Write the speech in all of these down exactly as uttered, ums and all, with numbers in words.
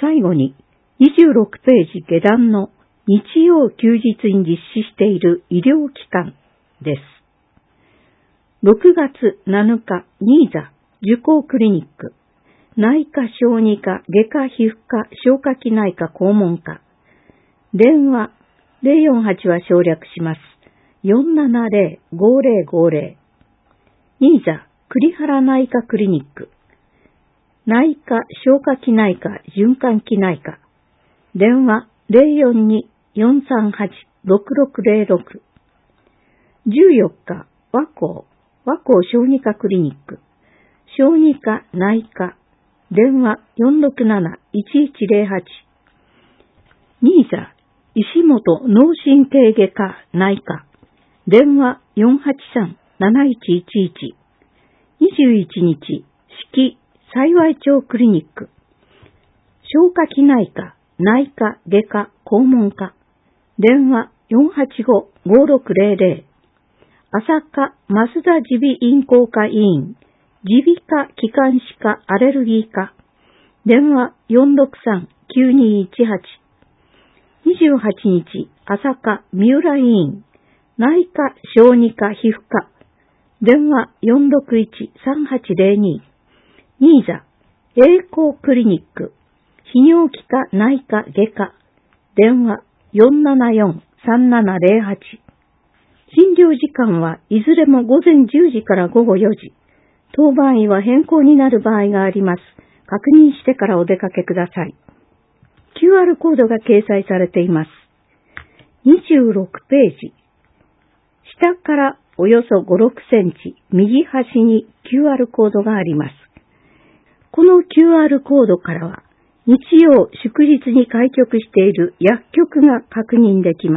最後ににじゅうろくページ下段の日曜休日に実施している医療機関です。ろくがつなのか、新座受講クリニック、内科小児科、外科皮膚科、消化器内科肛門科。電話ゼロよんはちは省略します。よんななゼロ ごゼロごゼロ。新座栗原内科クリニック。内科、消化器内科、循環器内科。電話ゼロよんに よんさんはち ろくろくゼロろく。じゅうよっか、和光、和光小児科クリニック。小児科、内科。電話よんろくなな いちいちゼロはち。新座、石本脳神経外科内科。電話よんはちさん なないちいちいち。にじゅういちにち、四季幸町クリニック。消化器内科、内科、外科、肛門科。電話よんはちご ごろくゼロゼロ。朝霞増田耳鼻咽喉科医院。耳鼻科、気管支科、アレルギー科。電話よんろくさん きゅうにいちはち。にじゅうはちにち、朝霞三浦医院。内科、小児科、皮膚科。電話よんろくいち さんはちゼロに。新座、栄光クリニック。泌尿器科、内科、外科。電話よんななよん さんななゼロはち。診療時間はいずれもごぜんじゅうじからごごよじ。当番医は変更になる場合があります。確認してからお出かけください。キューアール コードが掲載されています。にじゅうろくページ。下からおよそご、ろくセンチ、右端に キューアール コードがあります。この キューアール コードからは、日曜祝日に開局している薬局が確認できます。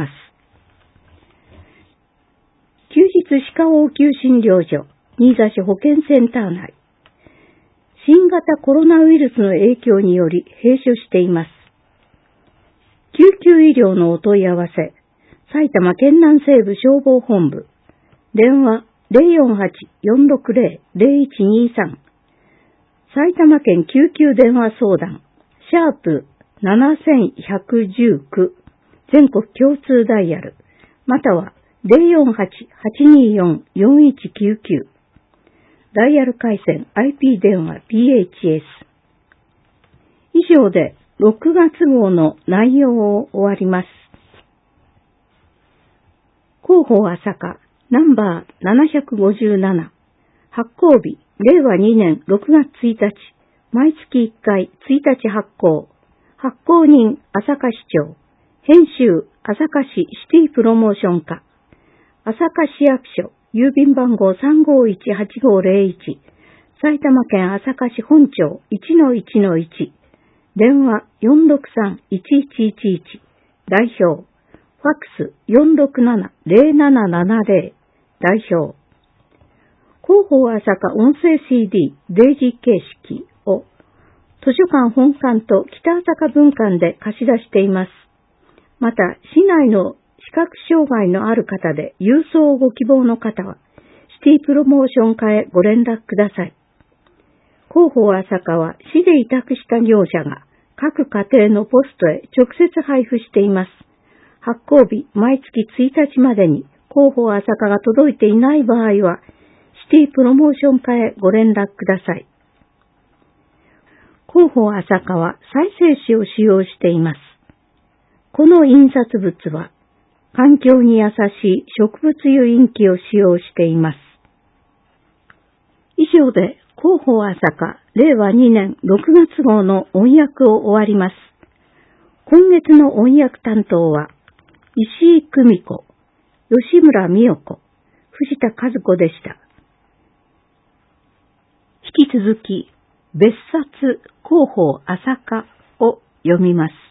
休日歯科応急診療所、新座市保健センター内。新型コロナウイルスの影響により閉所しています。救急医療のお問い合わせ、埼玉県南西部消防本部、電話ゼロよんはち よんろくゼロ ゼロいちにさん。埼玉県救急電話相談、シャープななひゃくいちきゅう、全国共通ダイヤル、またはゼロよんはち はちによん よんいちきゅうきゅう。ダイヤル回線 アイピー 電話 ピーエイチエス。以上でろくがつ号の内容を終わります。広報朝霞ナンバーななひゃくごじゅうなな。発行日れいわにねんろくがつついたち。毎月いっかいついたち発行。発行人朝霞市長。編集朝霞市シティプロモーション課。朝霞市役所。郵便番号 さんごいちはちごゼロいち。埼玉県朝霞市本町 いちのいちのいち。電話よんろくさん いちいちいちいち。代表。ファックスよんろくなな ゼロななななゼロ。代表。広報朝霞音声 シーディー デイジー形式を図書館本館と北朝霞分館で貸し出しています。また、市内の視覚障害のある方で郵送をご希望の方は、シティプロモーション課へご連絡ください。広報朝霞は市で委託した業者が各家庭のポストへ直接配布しています。発行日毎月ついたちまでに広報朝霞が届いていない場合は、シティプロモーション課へご連絡ください。広報朝霞は再生紙を使用しています。この印刷物は環境に優しい植物油印記を使用しています。以上で広報朝霞れいわにねんろくがつ号の音訳を終わります。今月の音訳担当は石井久美子、吉村美代子、藤田和子でした。引き続き別冊広報朝霞を読みます。